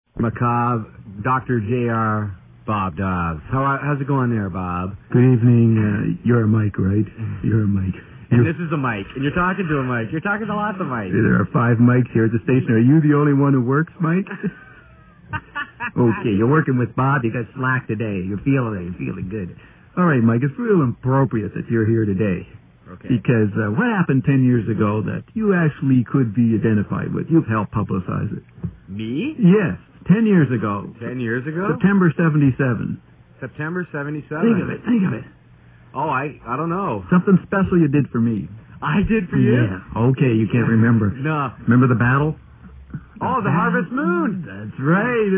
Macabre, Dr. J.R. Bob Dobbs. How's it going there, Bob? Good evening. You're a Mike, right? You're a Mike. And this is a Mike, and you're talking to a Mike. You're talking to lots of Mike. There are 5 mics here at the station. Are you the only one who works, Mike? Okay, you're working with Bob. You got slack today. You're feeling it. You're feeling good. All right, Mike, it's real appropriate that you're here today. Okay. Because what happened 10 years ago that you actually could be identified with? You've helped publicize it. Me? Yes, 10 years ago. 10 years ago? September 77. September 77. Think of it. Oh, I don't know. Something special you did for me. I did for you? Yeah. Okay, you can't remember. No. Remember the battle? Oh, the Harvest Moon. That's right.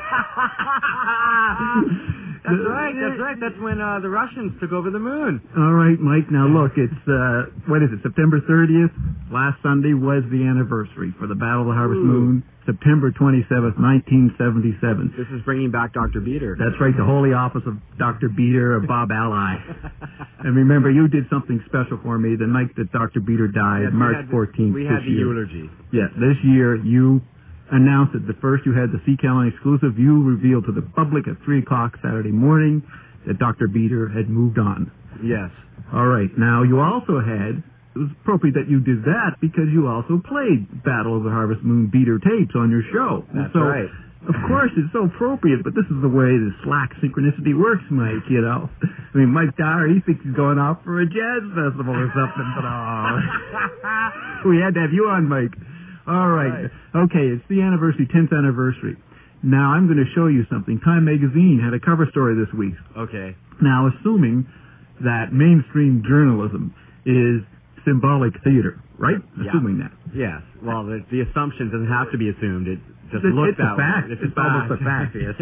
That's right. That's when the Russians took over the moon. All right, Mike. Now look, it's what is it? September 30th. Last Sunday was the anniversary for the Battle of the Harvest Moon. September 27th, 1977. This is bringing back Dr. Beater. That's right, the Holy Office of Dr. Beater, of Bob Ally. And remember, you did something special for me the night that Dr. Beater died, March 14th. We had the eulogy. Yeah, this year you announced it. The first you had the C-Callan exclusive. You revealed to the public at 3 o'clock Saturday morning that Dr. Beater had moved on. Yes. All right, now you also had... It was appropriate that you did that because you also played Battle of the Harvest Moon Beater tapes on your show. That's so, right. Of course, it's so appropriate, but this is the way the slack synchronicity works, Mike, you know. I mean, Mike Dyer, he thinks he's going off for a jazz festival or something, but we had to have you on, Mike. All right. Okay, it's the anniversary, 10th anniversary. Now, I'm going to show you something. Time Magazine had a cover story this week. Okay. Now, assuming that mainstream journalism is symbolic theater, right? Yeah. Assuming that. Yes. Well, the assumption doesn't have to be assumed. It just it's looks that a fact. way. It's almost a fact, yes.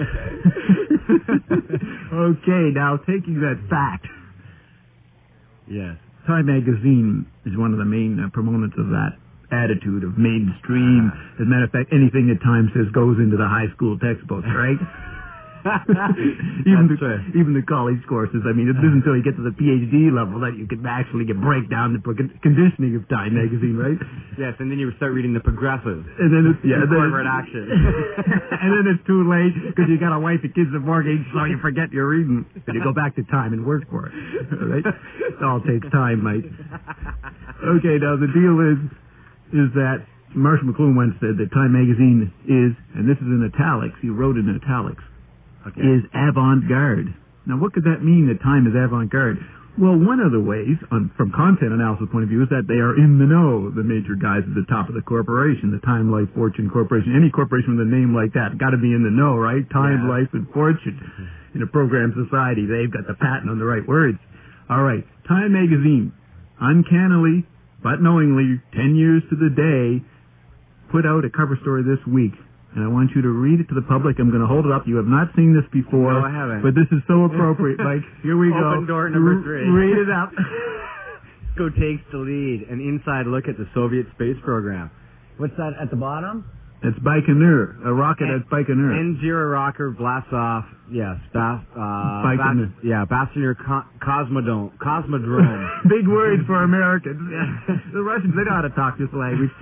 Okay, now taking that fact. Yes. Time Magazine is one of the main proponents of that attitude of mainstream. As a matter of fact, anything that Time says goes into the high school textbooks, right? even the college courses. I mean, it isn't until you get to the PhD level that you can actually break down the conditioning of Time Magazine, right? Yes, and then you start reading the Progressive. And then it's corporate action. And then it's too late because you got a wife and kids and mortgage, so you forget you're reading. And you go back to Time and work for it. Right? It all takes time, mate. Okay, now the deal is that Marshall McLuhan once said that Time Magazine is, and this is in italics, he wrote it in italics, is avant-garde. Now, what could that mean, that Time is avant-garde? Well, one of the ways, from content analysis point of view, is that they are in the know, the major guys at the top of the corporation, the Time, Life, Fortune Corporation. Any corporation with a name like that got to be in the know, right? Time, Life, and Fortune. In a program society, they've got the patent on the right words. All right, Time Magazine, uncannily, but knowingly, 10 years to the day, put out a cover story this week. And I want you to read it to the public. I'm going to hold it up. You have not seen this before. No, I haven't. But this is so appropriate, Mike. Here we go. Open door number 3. Read it up. Go takes the lead. An inside look at the Soviet space program. What's that at the bottom? It's Baikonur, a rocket at Baikonur. N-0 rocker blasts off, yes, Baikonur. Baikonur Cosmodrome. Big words for Americans. The Russians, they know how to talk this language.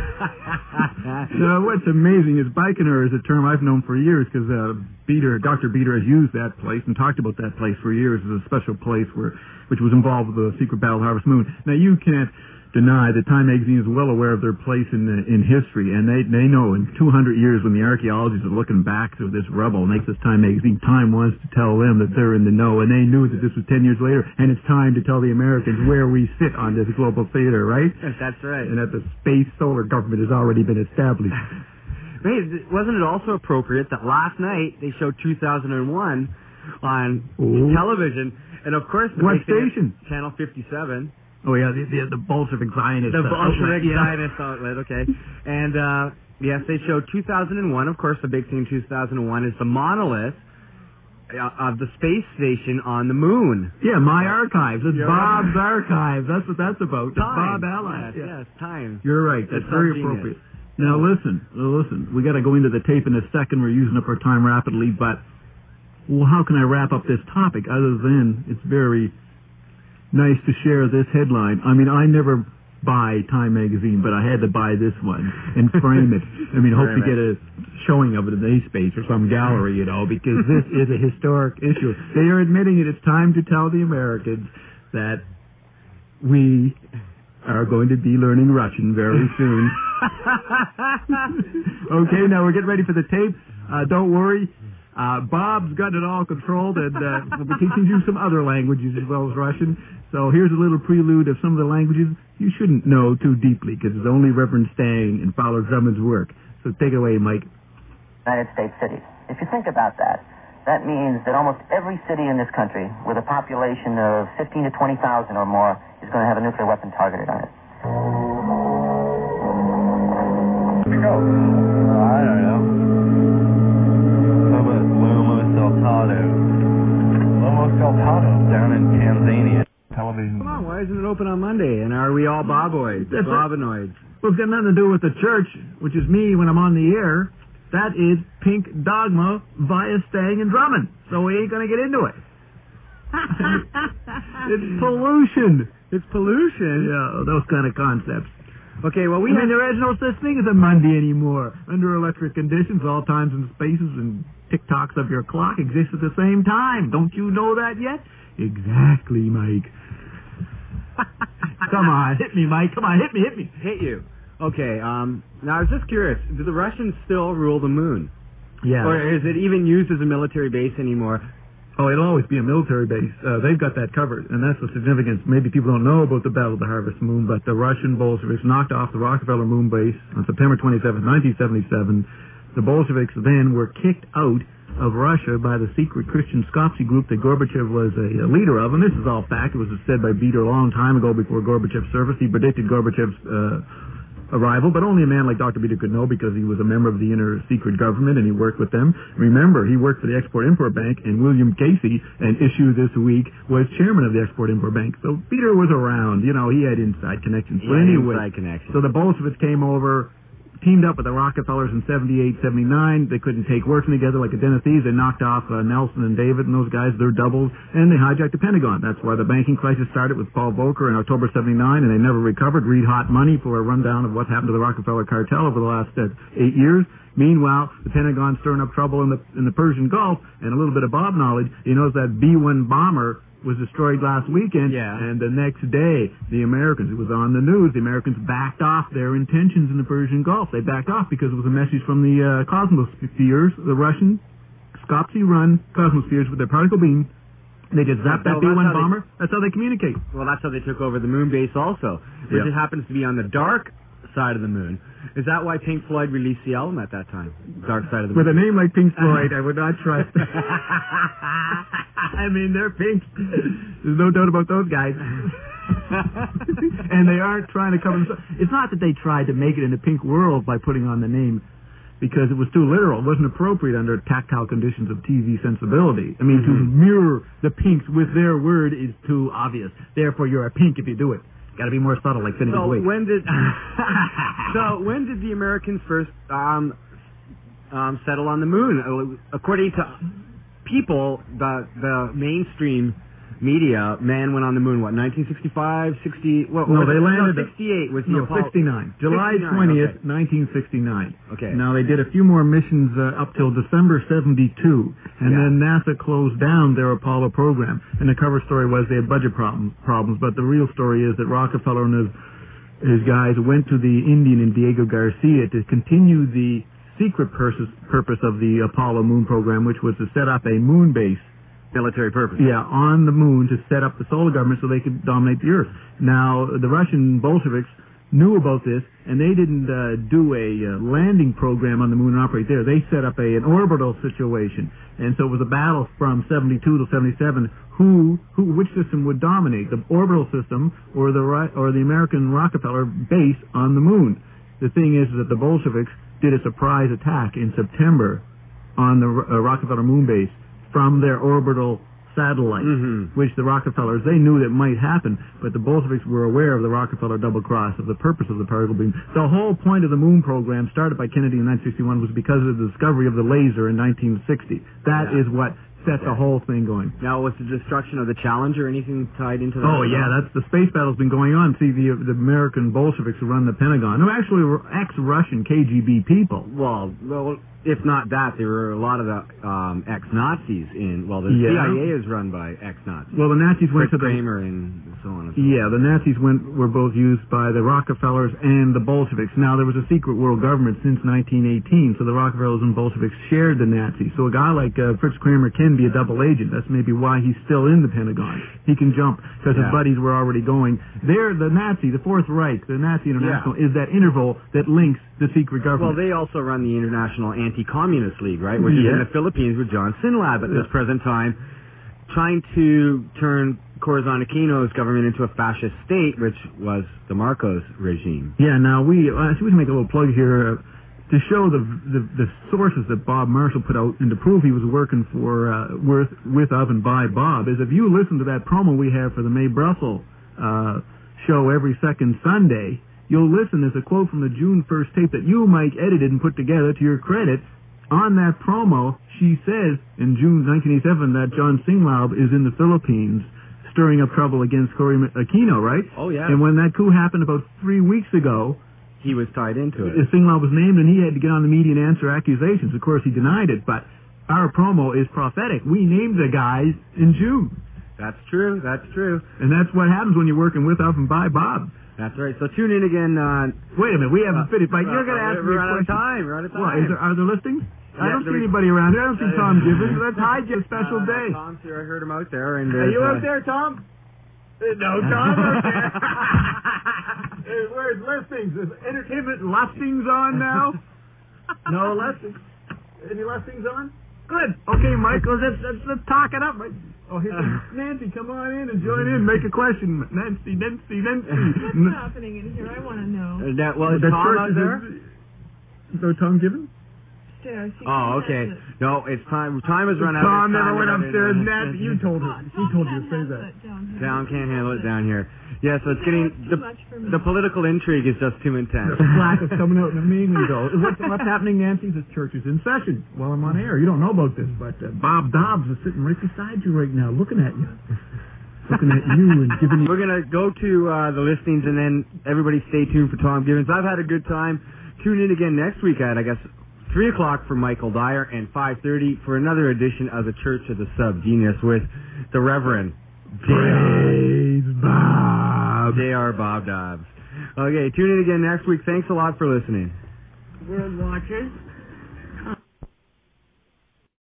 Now, what's amazing is Baikonur is a term I've known for years because Dr. Beater has used that place and talked about that place for years as a special place which was involved with the secret battle of Harvest Moon. Now, you can't deny that Time Magazine is well aware of their place in history, and they know in 200 years when the archaeologists are looking back through this rubble, makes this Time Magazine, Time wants to tell them that they're in the know, and they knew that this was 10 years later, and it's time to tell the Americans where we sit on this global theater, right? That's right. And that the space solar government has already been established. Wait, wasn't it also appropriate that last night they showed 2001 on television, and of course... What station? Channel 57. Oh, yeah, the Bolshevik Zionist The Bolshevik outlet, Zionist outlet, okay. And, yes, they showed 2001. Of course, the big thing in 2001 is the monolith of the space station on the moon. Yeah, my archives. It's Bob's archives. That's what that's about. Time. Bob Ally. Yes, Time. You're right. That's very appropriate. Now, listen. We got to go into the tape in a second. We're using up our time rapidly, but, well, how can I wrap up this topic other than it's very... nice to share this headline. I mean, I never buy Time magazine, but I had to buy this one and frame it. I mean, hope to get a showing of it in A-Space or some gallery, you know, because this is a historic issue. They are admitting it. It's time to tell the Americans that we are going to be learning Russian very soon. Okay, now we're getting ready for the tape. Don't worry. Bob's got it all controlled, and we'll be teaching you some other languages as well as Russian. So here's a little prelude of some of the languages you shouldn't know too deeply, because it's only Reverend Stang and Fowler Drummond's work. So take it away, Mike. United States cities. If you think about that, that means that almost every city in this country with a population of 15 to 20,000 or more is going to have a nuclear weapon targeted on it. Go. I don't know. How about Lomo Saltado? Lomo Saltado down in Tanzania. Television. Come on, why isn't it open on Monday? And are we all Boboids, Bobanoids? Well, it's got nothing to do with the church, which is me when I'm on the air. That is Pink Dogma via Stang and Drummond. So we ain't going to get into it. It's pollution. It's pollution? Yeah, those kind of concepts. Okay, well, there is no such thing as a Monday anymore. Under electric conditions, all times and spaces and tick-tocks of your clock exist at the same time. Don't you know that yet? Exactly, Mike. Come on, hit me, Mike. Come on, hit me. Hit you. Okay, now I was just curious. Do the Russians still rule the moon? Yeah. Or is it even used as a military base anymore? Oh, it'll always be a military base. They've got that covered, and that's the significance. Maybe people don't know about the Battle of the Harvest Moon, but the Russian Bolsheviks knocked off the Rockefeller Moon base on September 27, 1977. The Bolsheviks then were kicked out of Russia by the secret Christian Skopje group that Gorbachev was a leader of, and this is all fact. It was said by Beter a long time ago before Gorbachev's service. He predicted Gorbachev's arrival, but only a man like Dr. Beter could know because he was a member of the inner secret government and he worked with them. Remember, he worked for the Export-Import Bank, and William Casey, an issue this week, was chairman of the Export-Import Bank. So Beter was around. You know, he had inside connections. But anyway, so the Bolsheviks came over, teamed up with the Rockefellers in 78, 79. They couldn't take working together like a den of thieves. They knocked off Nelson and David and those guys. They're doubles. And they hijacked the Pentagon. That's why the banking crisis started with Paul Volcker in October 79, and they never recovered. Read Hot Money for a rundown of what's happened to the Rockefeller cartel over the last 8 years. Meanwhile, the Pentagon's stirring up trouble in the Persian Gulf, and a little bit of Bob knowledge. He knows that B-1 bomber was destroyed last weekend, and the next day, the Americans, it was on the news, the Americans backed off their intentions in the Persian Gulf. They backed off because it was a message from the Cosmospheres, the Russian Skopje-run Cosmospheres with their particle beam. They just zapped that B-1 bomber. That's how they communicate. Well, that's how they took over the moon base also, which it happens to be on the dark side of the moon. Is that why Pink Floyd released the album at that time? Dark Side of the Moon. With a name like Pink Floyd, I would not trust. I mean, they're pink. There's no doubt about those guys. And they aren't trying to cover themselves. It's not that they tried to make it in the pink world by putting on the name, because it was too literal. It wasn't appropriate under tactile conditions of TV sensibility. I mean, to mirror the pinks with their word is too obvious. Therefore, you're a pink if you do it. Got to be more subtle, like Finnegan's Wake. When did the Americans first settle on the moon? According to people, the mainstream media, man went on the moon, 1965, 60... they landed... 68 was the Apollo... 69. July 20th, 1969. Okay. Now, they did a few more missions up till December 72, and then NASA closed down their Apollo program. And the cover story was they had budget problems, but the real story is that Rockefeller and his guys went to the Indian and Diego Garcia to continue the secret purpose of the Apollo moon program, which was to set up a moon base, military purpose. Yeah, on the moon to set up the solar government so they could dominate the Earth. Now, the Russian Bolsheviks knew about this, and they didn't do a landing program on the moon and operate there. They set up an orbital situation, and so it was a battle from 72 to 77. Which system would dominate, the orbital system or the American Rockefeller base on the moon? The thing is that the Bolsheviks did a surprise attack in September on the Rockefeller moon base from their orbital satellite, which the Rockefellers, they knew that might happen, but the Bolsheviks were aware of the Rockefeller double cross, of the purpose of the particle beam. The whole point of the moon program, started by Kennedy in 1961, was because of the discovery of the laser in 1960. That is what set the whole thing going. Now, was the destruction of the Challenger anything tied into that? Oh, yeah, that's the space battle's been going on. See, the American Bolsheviks who run the Pentagon, who actually were ex-Russian KGB people. Well, if not that, there were a lot of the ex-Nazis in. Well, the Yeah. CIA is run by ex-Nazis. Well, the Nazis went to the... Kramer and so on and so Yeah, the Nazis were both used by the Rockefellers and the Bolsheviks. Now, there was a secret world government since 1918, so the Rockefellers and Bolsheviks shared the Nazis. So a guy like Fritz Kramer can be a double agent. That's maybe why he's still in the Pentagon. He can jump because his buddies were already going. They're the Nazi, the Fourth Reich, the Nazi International, is that interval that links the secret government. Well, they also run the International Anti-Communist League, right, which is in the Philippines with John Sinlab at this present time, trying to turn Corazon Aquino's government into a fascist state, which was the Marcos regime. Yeah, now we can make a little plug here to show the sources that Bob Marshall put out and to prove he was working for with of and by Bob is if you listen to that promo we have for the Mae Brussels show every second Sunday, you'll listen. There's a quote from the June 1st tape that you, Mike, edited and put together to your credit. On that promo, she says in June 1987 that John Singlab is in the Philippines stirring up trouble against Cory Aquino, right? Oh, yeah. And when that coup happened about 3 weeks ago, he was tied into it. Singlab was named, and he had to get on the media and answer accusations. Of course, he denied it, but our promo is prophetic. We named the guys in June. That's true. That's true. And that's what happens when you're working with of and by Bob. That's right. So tune in again. Wait a minute. We haven't finished. But you're going to ask me a question. We're out of time. What, are there listings? I don't see anybody around here. I don't see Tom Gibbons. Let's hide you a special day. Tom's here. I heard him out there. And are you out there, Tom? No, Tom out there. Where's listings? Is entertainment listings on now? No listings. Any listings on? Good. Okay, Michael, let's talk it up. Oh, here's Nancy. Come on in and join in. Make a question. Nancy. What's happening in here? I want to know. Is Tom out there? So Tom Gibbons? Upstairs. Oh, okay. No, it's time. Time has run out. Tom never went upstairs. Nancy, you told her. She told you to say that. Down can't handle it down here. Yeah, so it's getting the political intrigue is just too intense. The flack is coming out in the meeting though. What's happening, Nancy? This church is in session while I'm on air. You don't know about this, but Bob Dobbs is sitting right beside you right now, looking at you. Looking at you and giving you... We're going to go to the listings, and then everybody stay tuned for Tom Gibbons. I've had a good time. Tune in again next week at, I guess, 3 o'clock for Michael Dyer and 5:30 for another edition of the Church of the Subgenius with the Reverend Praise Bob. J.R. Bob Dobbs. Okay, tune in again next week. Thanks a lot for listening. World Watchers.